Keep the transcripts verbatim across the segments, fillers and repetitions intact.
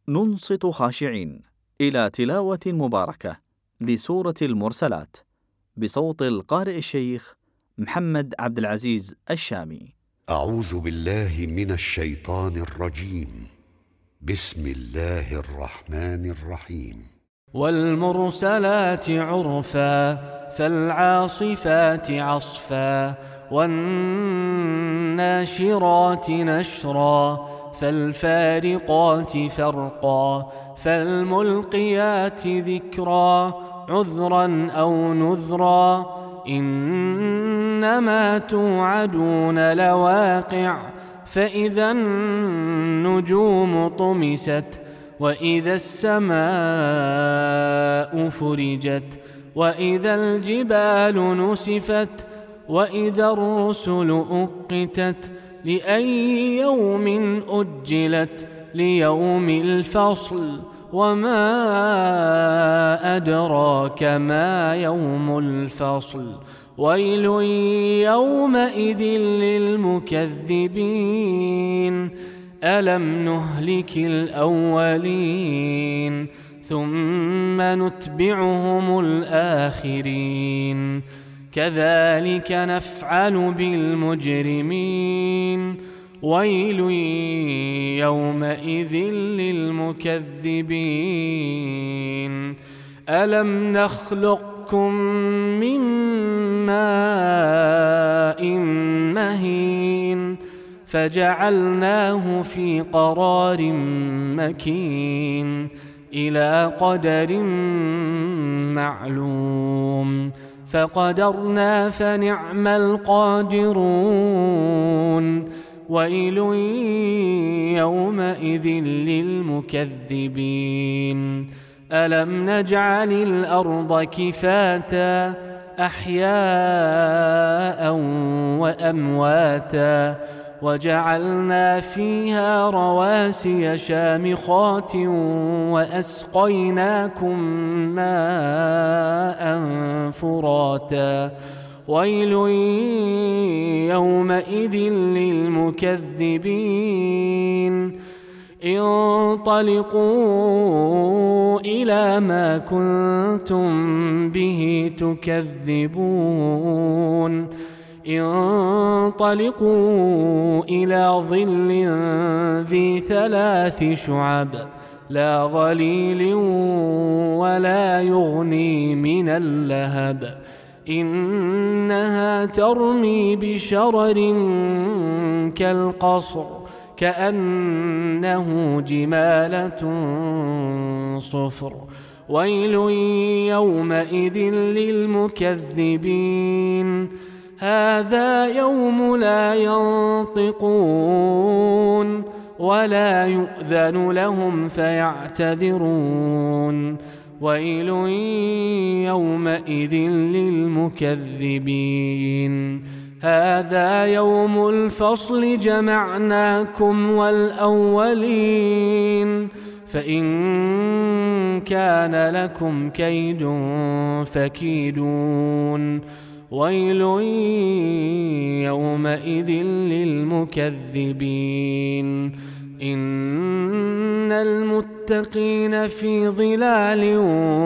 ننصت خاشعين إلى تلاوة مباركة لسورة المرسلات بصوت القارئ الشيخ محمد عبد العزيز الشامي. أعوذ بالله من الشيطان الرجيم. بسم الله الرحمن الرحيم. والمرسلات عرفا فالعاصفات عصفا والناشرات نشرا فالفارقات فرقا فالملقيات ذكرا عذرا أو نذرا إنما توعدون لواقع فإذا النجوم طمست وإذا السماء فرجت وإذا الجبال نسفت وإذا الرسل أقتت لأي يوم أجلت ليوم الفصل وما أدراك ما يوم الفصل ويل يومئذ للمكذبين ألم نهلك الأولين ثم نتبعهم الآخرين كذلك نفعل بالمجرمين ويل يومئذ للمكذبين ألم نخلقكم من ماء مهين فجعلناه في قرار مكين إلى قدر معلوم فقدرنا فنعم القادرون ويل يومئذ للمكذبين ألم نجعل الأرض كفاتا أحياء وأمواتا وجعلنا فيها رواسي شامخات وأسقيناكم ماء فراتا ويل يومئذ للمكذبين انطلقوا إلى ما كنتم به تكذبون انطلقوا إلى ظل ذي ثلاث شعب لا ظليل ولا يغني من اللهب إنها ترمي بشرر كالقصر كأنه جمالة صفر ويل يومئذ للمكذبين هذا يوم لا ينطقون ولا يؤذن لهم فيعتذرون ويل يومئذ للمكذبين هذا يوم الفصل جمعناكم والأولين فإن كان لكم كيد فكيدون ويل يومئذ للمكذبين إن المتقين في ظلال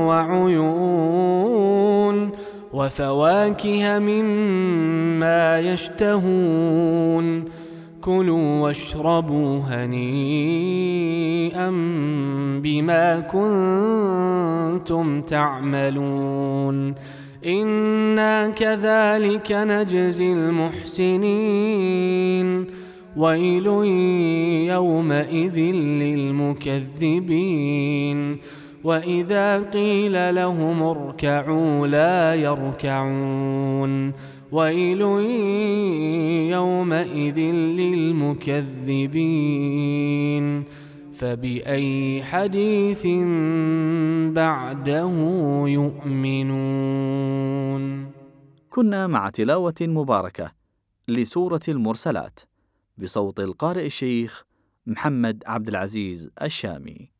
وعيون وفواكه مما يشتهون كلوا واشربوا هنيئا بما كنتم تعملون إنا كذلك نجزي المحسنين ويل يومئذ للمكذبين وإذا قيل لهم اركعوا لا يركعون ويل يومئذ للمكذبين فبأي حديث بعده يؤمنون. كنا مع تلاوة مباركة لسورة المرسلات بصوت القارئ الشيخ محمد عبد العزيز الشامي.